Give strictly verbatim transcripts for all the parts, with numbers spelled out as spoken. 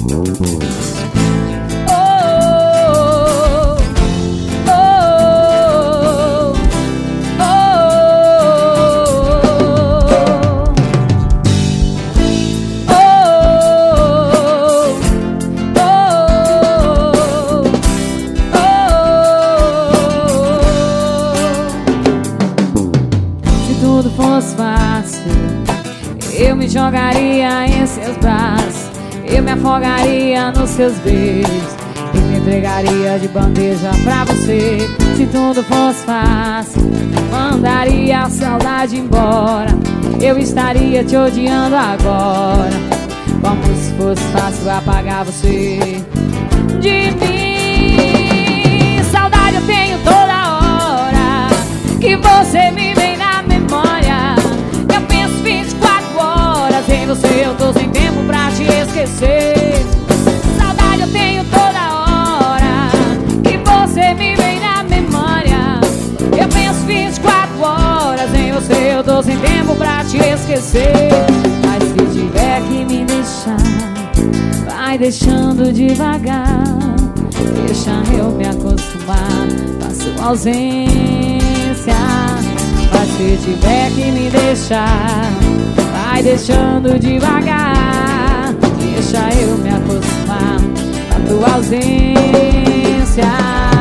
tudo fosse fácil, eu me jogaria em seus braços, eu me afogaria nos seus beijos e me entregaria de bandeja pra você. Se tudo fosse fácil, mandaria a saudade embora, eu estaria te odiando agora, como se fosse fácil apagar você de mim. Saudade eu tenho toda hora que você me vem na memória. Eu penso vinte e quatro horas em você, eu tô sem tempo pra te esquecer. Saudade eu tenho toda hora que você me vem na memória. Eu penso vinte e quatro horas em você, eu tô sem tempo pra te esquecer. Mas se tiver que me deixar, vai deixando devagar, deixa eu me acostumar com a sua ausência. Mas se tiver que me deixar, vai deixando devagar, deixa eu me acostumar com a tua ausência.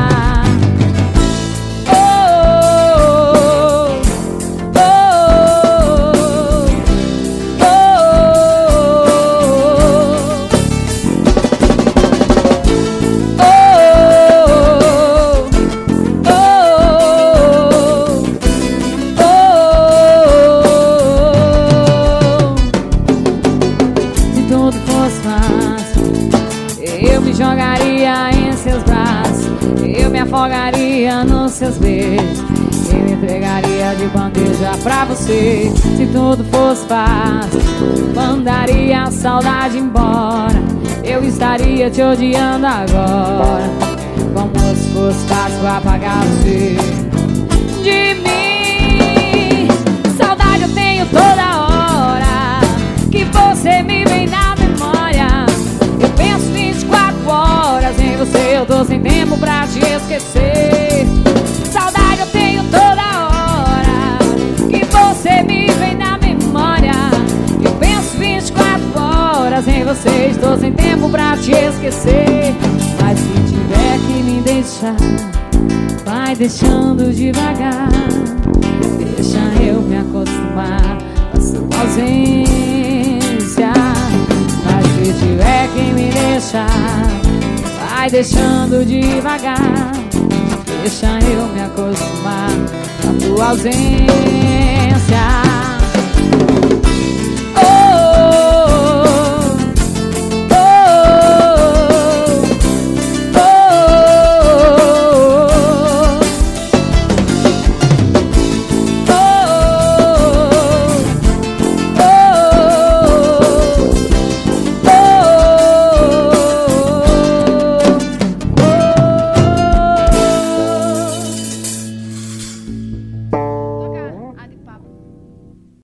Eu me jogaria em seus braços, eu me afogaria nos seus beijos e me entregaria de bandeja pra você. Se tudo fosse fácil, mandaria a saudade embora, eu estaria te odiando agora, como se fosse fácil apagar você de mim. Saudade eu tenho toda hora que você me vem na memória. Eu penso vinte e quatro horas em você, eu tô sem tempo pra te esquecer. Saudade eu tenho toda hora que você me vem na memória. Eu penso vinte e quatro horas em você, estou sem tempo pra te esquecer. Mas se tiver que me deixar, vai deixando devagar, deixa eu me acostumar com a sua ausência. Mas se tiver que me deixar, vai deixando devagar, deixa eu me acostumar com a tua ausência.